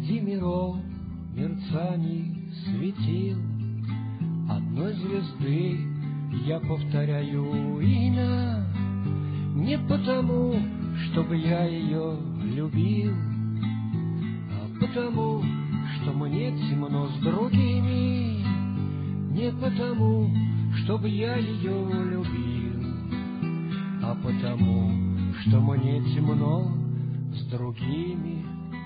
Среди миров мерцаний светил одной звезды я повторяю имя, не потому, чтобы я ее любил, а потому, что мне темно с другими, не потому, чтобы я ее любил, а потому, что мне темно с другими.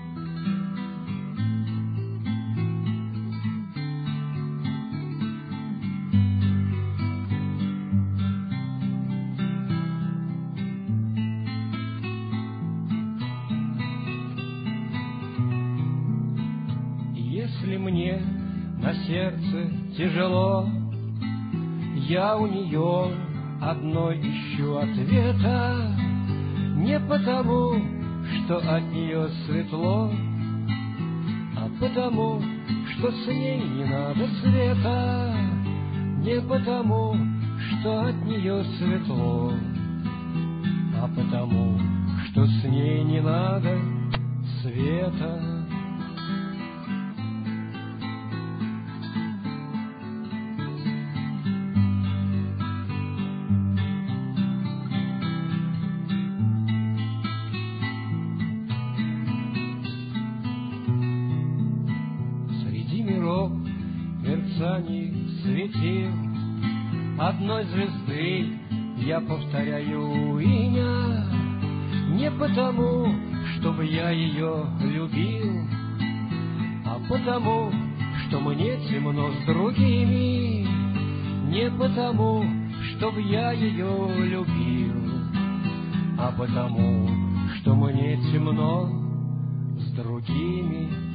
Если мне на сердце тяжело, я у нее одной ищу ответа, не потому, что от нее светло, а потому, что с ней не надо света, не потому, что от нее светло, а потому, что с ней не надо света. Мерцаний светил одной звезды я повторяю имя, не потому, чтобы я ее любил, а потому, что мне темно с другими, не потому, чтобы я ее любил, а потому, что мне темно с другими.